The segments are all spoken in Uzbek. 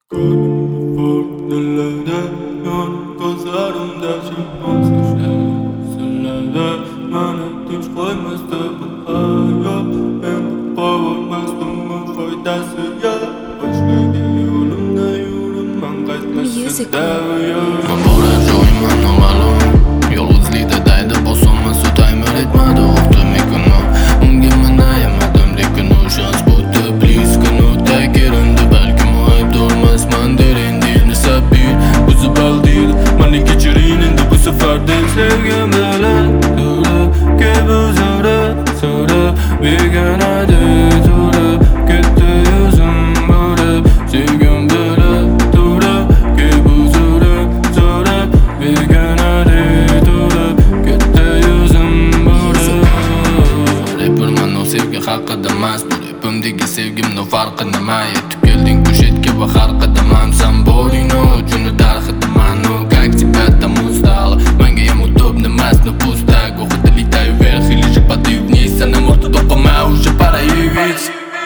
Dillerde yon gözlerimde şıkmaz işler Sırlarda bana hiç koymazdı bu hayat En kovulmazdım bu faydası ya Başka bir yolumda yürümem kaçmasın derya Man borde joima normalom Yolg'izlikda daydi bosimni sutaymi ritmadi o'qdi mikuni Unga minayamadim lekin u shans bo'ldi bliskini Tagirindi balkim u aybdormasman der endi sabiy o'zi baldir mani kechiring endi bu safar deb sevgan bilan To'lib kabi so'rab begona deb to'lib ketdi yuzim borib sevgan bilan To'lib kabi so'rab begona deb to'lib ketdi yuzim borib Rapperman o sevgi haqida emas bu rapimdagi sevgimni farqi nima Yetib kelding kushetga va har qadamam san boring uchun darxidaman как тебя там устала Menga ham удобно emasmi pusta Go'xida letaver xilishi падаю вниз Sana morta doqama уже пора явить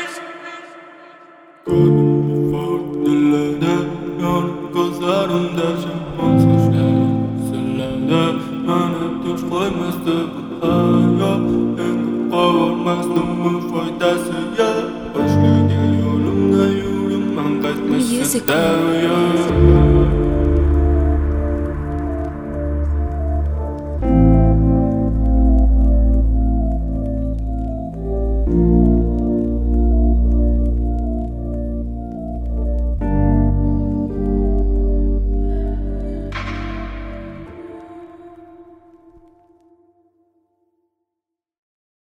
Dillerde yon gözlerimde şıkmaz işler Sırlarda bana hiç koymazdı bu hayat En kovulmazdım bu faydası ya Başka bir yolumda yürümem kaçmasın derya